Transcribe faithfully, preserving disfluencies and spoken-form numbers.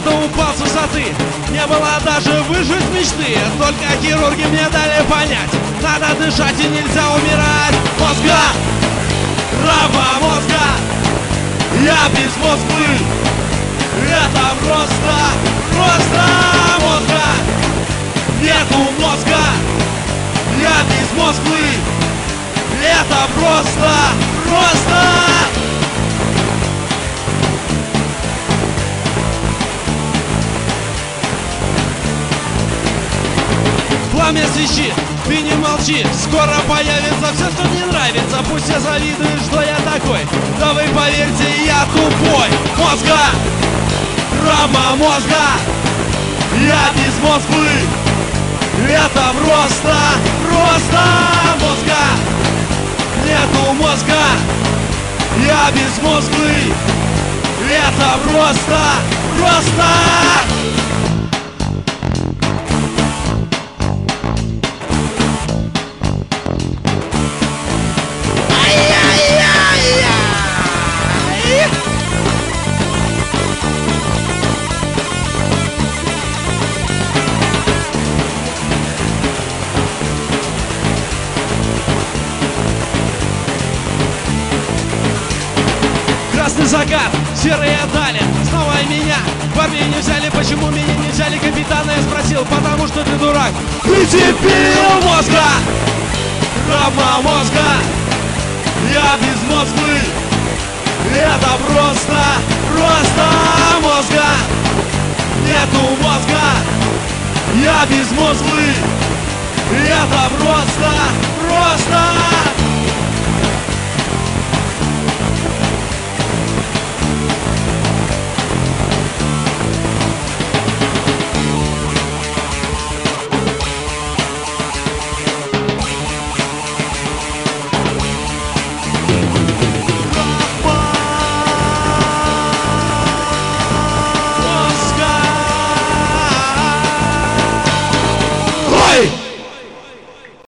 Кто-то упал с высоты, не было даже выжить мечты. Только хирурги мне дали понять, надо дышать и нельзя умирать. Мозга, рава мозга, я без Москвы. Это просто, просто мозга. Нету мозга, я без Москвы. Это просто, просто. Пламя свечи, ты не молчи, скоро появится все, что мне нравится. Пусть все завидуют, что я такой, да вы поверьте, я тупой. Мозга, травма мозга, я без Москвы. Это просто, просто мозга. Нету мозга, я без Москвы. Это просто, просто. Красный закат, серые дали, снова и меня в армию не взяли, почему меня не взяли капитана, я спросил, потому что ты дурак. Ты дебил мозга, травма мозга, я без Москвы. Это просто, просто мозга. Нету мозга, я без Москвы. Это просто, просто.